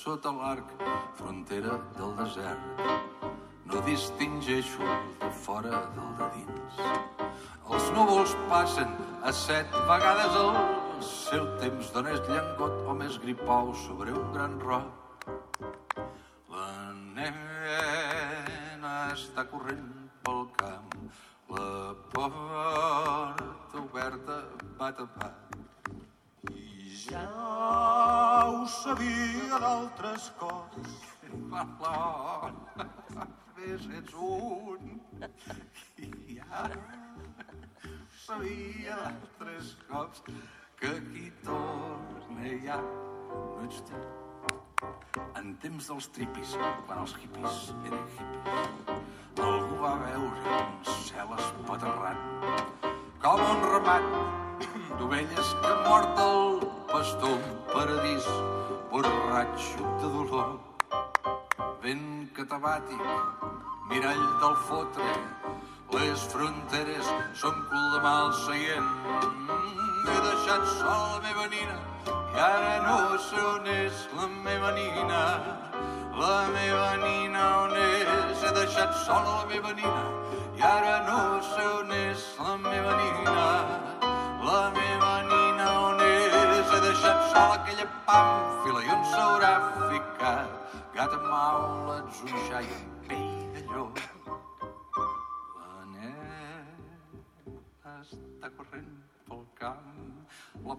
sota l'arc, frontera del desert. No distingeixo el de fora del de dins. Els núvols passen a 7 vegades al seu temps. D'on és llengot o més gripau sobre un gran roc. La nena està corrent pel camp. La porta oberta va tapar. I ja ho sabia d'altres cops. Ves, ets un. I ja sabia d'altres cops que qui torna ja no ets tu. En temps dels tripis, quan els hippies eren hippies, algú va veure un cel espaterrant com un ramat d'ovelles que ha mort el pastor, un paradís borratxo de dolor. Vent catabàtic, mirall del fotre, les fronteres són cul de mal seient. He deixat sol la meva nina i ara no sé on és la meva nina. La meva nina on és? He deixat sola la meva nina i ara no sé on és la meva nina. La meva nina on és? He deixat sola aquella pàmfila i on s'haurà ficat. Gata maulets, un xai amb pell de llop. La nena està corrent pel camp. La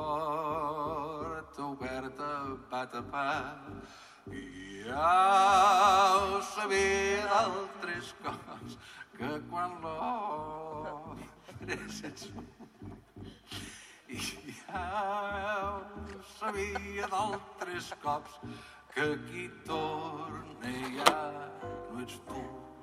porta oberta va tapar. I ja ho sabia d'altres cops que quan l'obres ets un. I ja ho sabia d'altres cops que qui torna ja no ets tu.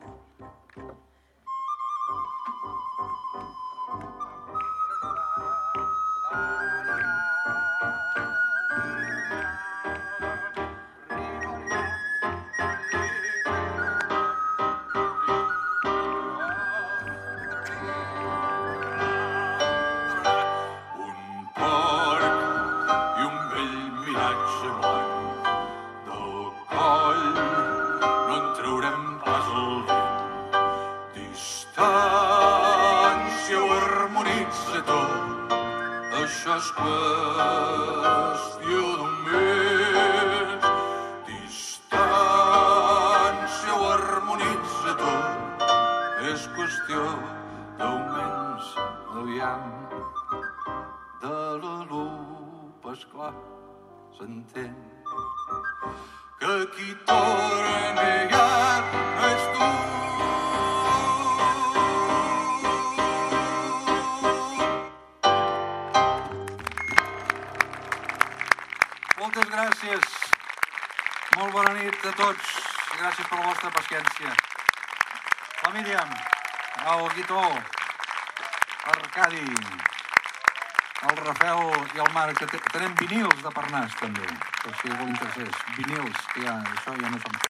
Això és qüestió d'un mes. Distància ho harmonitza tot. És qüestió d'un mes. Aviam, de la lupa, esclar, s'entén que qui torna ja no és tu. Moltes gràcies. Molt bona nit a tots. Gràcies per la vostra paciència. La Míriam, el Guitó, l'Arcadi, el Rafel i el Marc, que tenim vinils de Parnàs també, per si algú li interessés. Vinils, que ja, això ja no som.